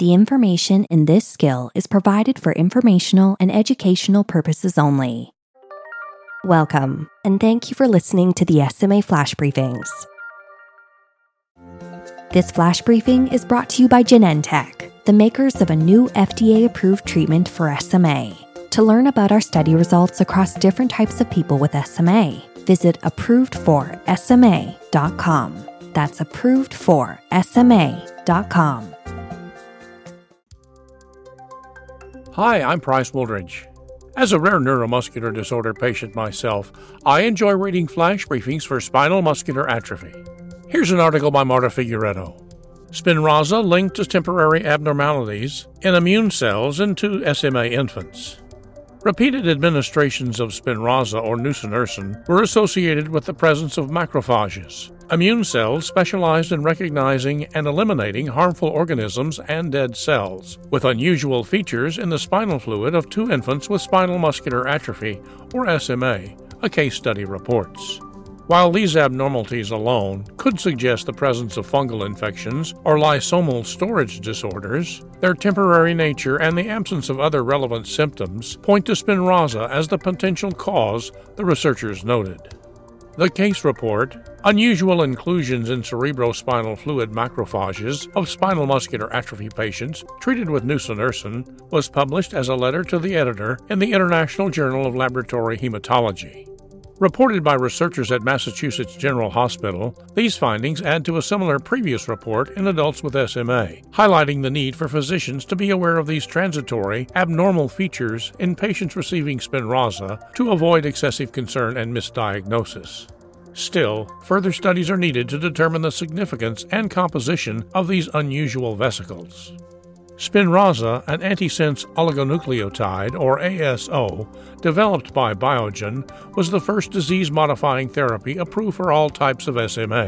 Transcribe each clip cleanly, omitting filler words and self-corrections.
The information in this skill is provided for informational and educational purposes only. Welcome, and thank you for listening to the SMA Flash Briefings. This flash briefing is brought to you by Genentech, the makers of a new FDA-approved treatment for SMA. To learn about our study results across different types of people with SMA, visit approvedforsma.com. That's approvedforsma.com. Hi, I'm Price Wooldridge. As a rare neuromuscular disorder patient myself, I enjoy reading flash briefings for spinal muscular atrophy. Here's an article by Marta Figueredo. Spinraza linked to temporary abnormalities in immune cells in 2 SMA infants. Repeated administrations of Spinraza or nusinersen were associated with the presence of macrophages, immune cells specialized in recognizing and eliminating harmful organisms and dead cells, with unusual features in the spinal fluid of 2 infants with spinal muscular atrophy, or SMA, a case study reports. While these abnormalities alone could suggest the presence of fungal infections or lysosomal storage disorders, their temporary nature and the absence of other relevant symptoms point to Spinraza as the potential cause, the researchers noted. The case report, Unusual Inclusions in Cerebrospinal Fluid Macrophages of Spinal Muscular Atrophy Patients Treated with Nusinersen, was published as a letter to the editor in the International Journal of Laboratory Hematology. Reported by researchers at Massachusetts General Hospital, these findings add to a similar previous report in adults with SMA, highlighting the need for physicians to be aware of these transitory, abnormal features in patients receiving Spinraza to avoid excessive concern and misdiagnosis. Still, further studies are needed to determine the significance and composition of these unusual vesicles. Spinraza, an antisense oligonucleotide, or ASO, developed by Biogen, was the first disease-modifying therapy approved for all types of SMA.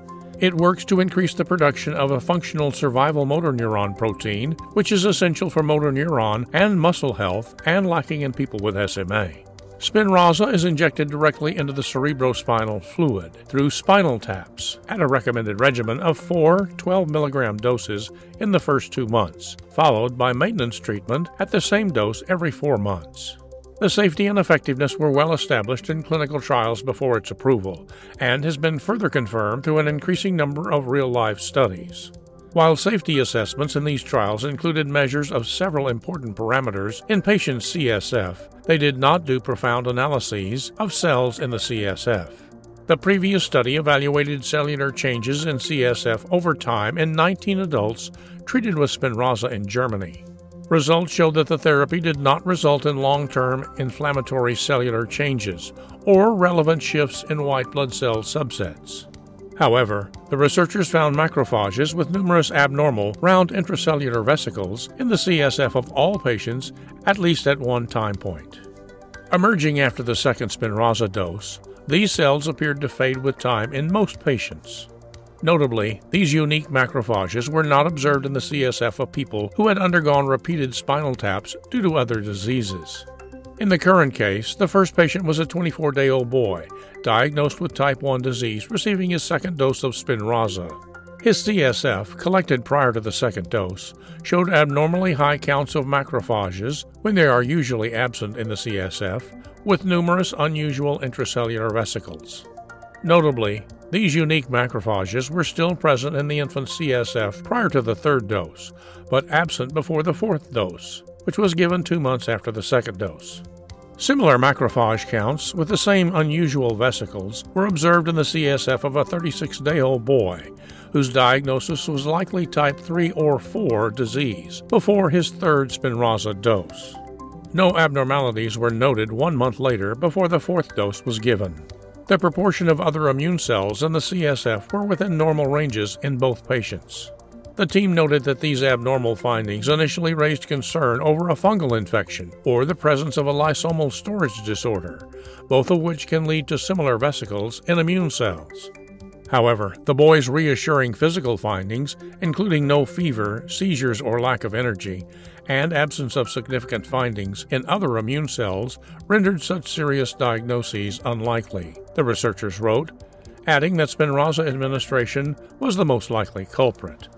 It works to increase the production of a functional survival motor neuron protein, which is essential for motor neuron and muscle health and lacking in people with SMA. Spinraza is injected directly into the cerebrospinal fluid through spinal taps at a recommended regimen of 4 12 mg doses in the first 2 months, followed by maintenance treatment at the same dose every 4 months. The safety and effectiveness were well established in clinical trials before its approval, and has been further confirmed through an increasing number of real-life studies. While safety assessments in these trials included measures of several important parameters in patients' CSF, they did not do profound analyses of cells in the CSF. The previous study evaluated cellular changes in CSF over time in 19 adults treated with Spinraza in Germany. Results showed that the therapy did not result in long-term inflammatory cellular changes or relevant shifts in white blood cell subsets. However, the researchers found macrophages with numerous abnormal round intracellular vesicles in the CSF of all patients at least at one time point. Emerging after the second Spinraza dose, these cells appeared to fade with time in most patients. Notably, these unique macrophages were not observed in the CSF of people who had undergone repeated spinal taps due to other diseases. In the current case, the first patient was a 24-day-old boy, diagnosed with type 1 disease, receiving his second dose of Spinraza. His CSF, collected prior to the second dose, showed abnormally high counts of macrophages when they are usually absent in the CSF, with numerous unusual intracellular vesicles. Notably, these unique macrophages were still present in the infant's CSF prior to the third dose, but absent before the fourth dose, which was given 2 months after the second dose. Similar macrophage counts with the same unusual vesicles were observed in the CSF of a 36-day-old boy, whose diagnosis was likely type 3 or 4 disease before his third Spinraza dose. No abnormalities were noted 1 month later before the fourth dose was given. The proportion of other immune cells in the CSF were within normal ranges in both patients. The team noted that these abnormal findings initially raised concern over a fungal infection or the presence of a lysosomal storage disorder, both of which can lead to similar vesicles in immune cells. However, the boy's reassuring physical findings, including no fever, seizures, or lack of energy, and absence of significant findings in other immune cells, rendered such serious diagnoses unlikely, the researchers wrote, adding that Spinraza administration was the most likely culprit.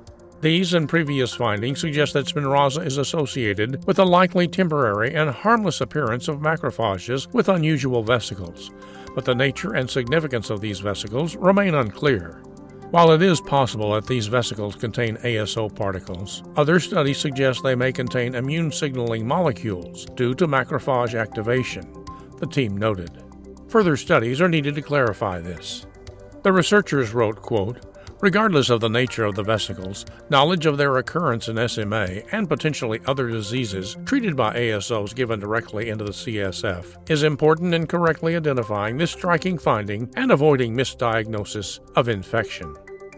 These and previous findings suggest that Spinraza is associated with a likely temporary and harmless appearance of macrophages with unusual vesicles, but the nature and significance of these vesicles remain unclear. While it is possible that these vesicles contain ASO particles, other studies suggest they may contain immune signaling molecules due to macrophage activation, the team noted. Further studies are needed to clarify this. The researchers wrote, quote, "Regardless of the nature of the vesicles, knowledge of their occurrence in SMA and potentially other diseases treated by ASOs given directly into the CSF is important in correctly identifying this striking finding and avoiding misdiagnosis of infection."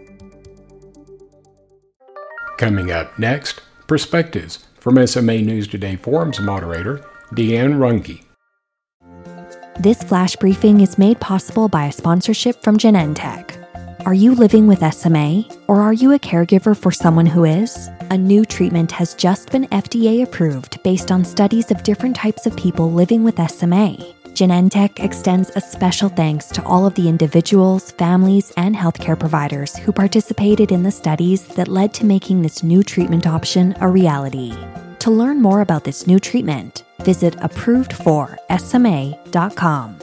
Coming up next, perspectives from SMA News Today Forums moderator Deanne Runge. This flash briefing is made possible by a sponsorship from Genentech. Are you living with SMA, or are you a caregiver for someone who is? A new treatment has just been FDA approved based on studies of different types of people living with SMA. Genentech extends a special thanks to all of the individuals, families, and healthcare providers who participated in the studies that led to making this new treatment option a reality. To learn more about this new treatment, visit approvedforsma.com.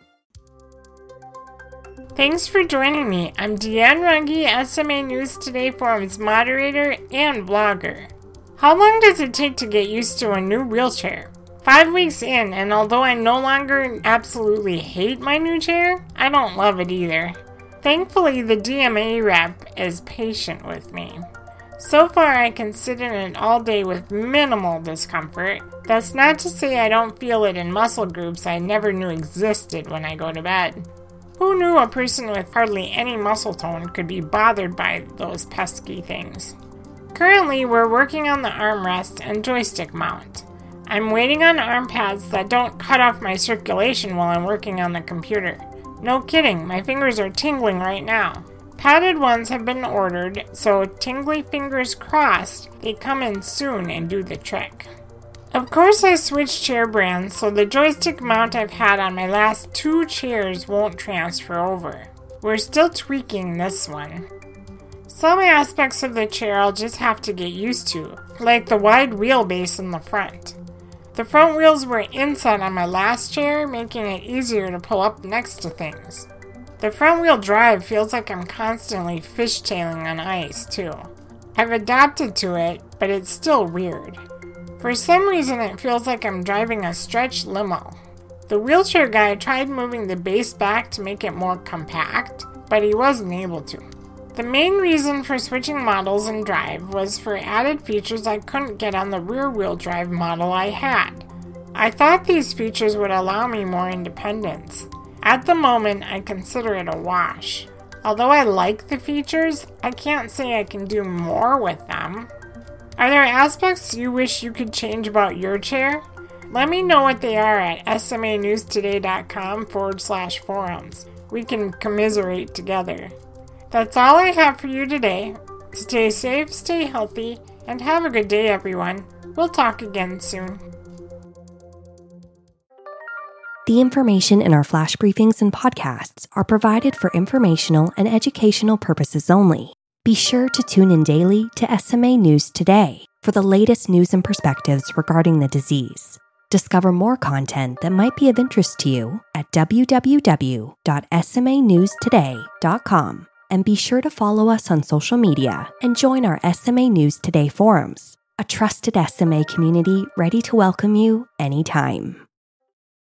Thanks for joining me. I'm Deanne Runge, SMA News Today Forums moderator and blogger. How long does it take to get used to a new wheelchair? 5 weeks in, and although I no longer absolutely hate my new chair, I don't love it either. Thankfully, the DMA rep is patient with me. So far, I can sit in it all day with minimal discomfort. That's not to say I don't feel it in muscle groups I never knew existed when I go to bed. Who knew a person with hardly any muscle tone could be bothered by those pesky things? Currently, we're working on the armrest and joystick mount. I'm waiting on arm pads that don't cut off my circulation while I'm working on the computer. No kidding, my fingers are tingling right now. Padded ones have been ordered, so tingly fingers crossed, they come in soon and do the trick. Of course I switched chair brands, so the joystick mount I've had on my last 2 chairs won't transfer over. We're still tweaking this one. Some aspects of the chair I'll just have to get used to, like the wide wheelbase in the front. The front wheels were inset on my last chair, making it easier to pull up next to things. The front wheel drive feels like I'm constantly fishtailing on ice, too. I've adapted to it, but it's still weird. For some reason, it feels like I'm driving a stretch limo. The wheelchair guy tried moving the base back to make it more compact, but he wasn't able to. The main reason for switching models and drive was for added features I couldn't get on the rear-wheel drive model I had. I thought these features would allow me more independence. At the moment, I consider it a wash. Although I like the features, I can't say I can do more with them. Are there aspects you wish you could change about your chair? Let me know what they are at smanewstoday.com/forums. We can commiserate together. That's all I have for you today. Stay safe, stay healthy, and have a good day, everyone. We'll talk again soon. The information in our flash briefings and podcasts are provided for informational and educational purposes only. Be sure to tune in daily to SMA News Today for the latest news and perspectives regarding the disease. Discover more content that might be of interest to you at www.smanewstoday.com. And be sure to follow us on social media and join our SMA News Today forums, a trusted SMA community ready to welcome you anytime.